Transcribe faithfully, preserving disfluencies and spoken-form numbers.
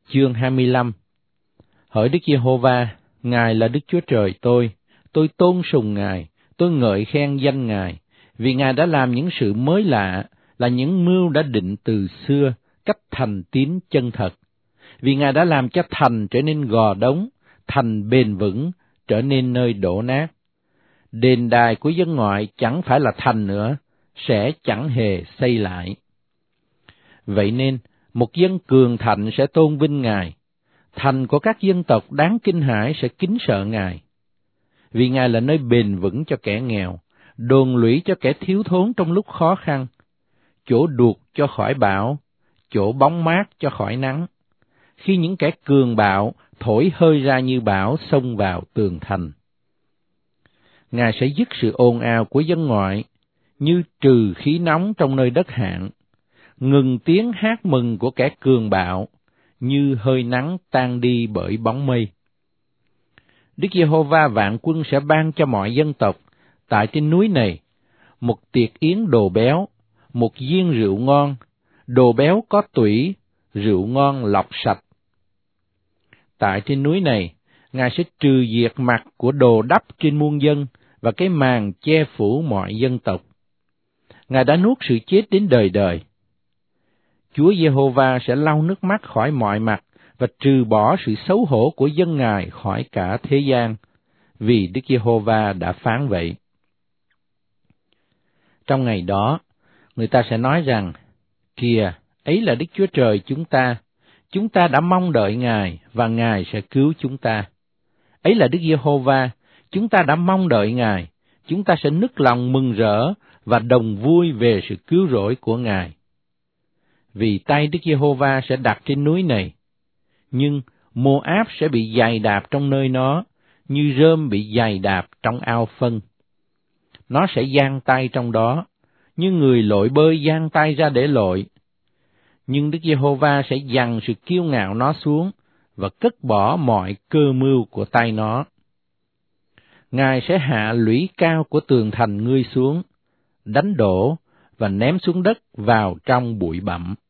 Chương hai mươi lăm. Hỡi Đức Giê-hô-va, Ngài là Đức Chúa Trời tôi, tôi tôn sùng Ngài, tôi ngợi khen danh Ngài, vì Ngài đã làm những sự mới lạ, là những mưu đã định từ xưa, cách thành tín chân thật. Vì Ngài đã làm cho thành trở nên gò đống, thành bền vững, trở nên nơi đổ nát. Đền đài của dân ngoại chẳng phải là thành nữa, sẽ chẳng hề xây lại. Vậy nên, một dân cường thạnh sẽ tôn vinh Ngài, thành của các dân tộc đáng kinh hãi sẽ kính sợ Ngài. Vì Ngài là nơi bền vững cho kẻ nghèo, đồn lũy cho kẻ thiếu thốn trong lúc khó khăn, chỗ đuột cho khỏi bão, chỗ bóng mát cho khỏi nắng. Khi những kẻ cường bạo thổi hơi ra như bão xông vào tường thành. Ngài sẽ dứt sự ồn ào của dân ngoại, như trừ khí nóng trong nơi đất hạn, ngừng tiếng hát mừng của kẻ cường bạo, như hơi nắng tan đi bởi bóng mây. Đức Giê-hô-va vạn quân sẽ ban cho mọi dân tộc tại trên núi này một tiệc yến đồ béo, một diên rượu ngon, đồ béo có tủy, rượu ngon lọc sạch. Tại trên núi này, Ngài sẽ trừ diệt mặt của đồ đắp trên muôn dân và cái màn che phủ mọi dân tộc. Ngài đã nuốt sự chết đến đời đời. Chúa Giê-hô-va sẽ lau nước mắt khỏi mọi mặt và trừ bỏ sự xấu hổ của dân Ngài khỏi cả thế gian, vì Đức Giê-hô-va đã phán vậy. Trong ngày đó, người ta sẽ nói rằng, kìa, ấy là Đức Chúa Trời chúng ta, chúng ta đã mong đợi Ngài và Ngài sẽ cứu chúng ta. Ấy là Đức Giê-hô-va, chúng ta đã mong đợi Ngài, chúng ta sẽ nức lòng mừng rỡ và đồng vui về sự cứu rỗi của Ngài. Vì tay Đức Giê-hô-va sẽ đặt trên núi này, nhưng Mô-áp sẽ bị giày đạp trong nơi nó, như rơm bị giày đạp trong ao phân. Nó sẽ giang tay trong đó, như người lội bơi giang tay ra để lội. Nhưng Đức Giê-hô-va sẽ giằng sự kiêu ngạo nó xuống, và cất bỏ mọi cơ mưu của tay nó. Ngài sẽ hạ lũy cao của tường thành ngươi xuống, đánh đổ và ném xuống đất vào trong bụi bặm.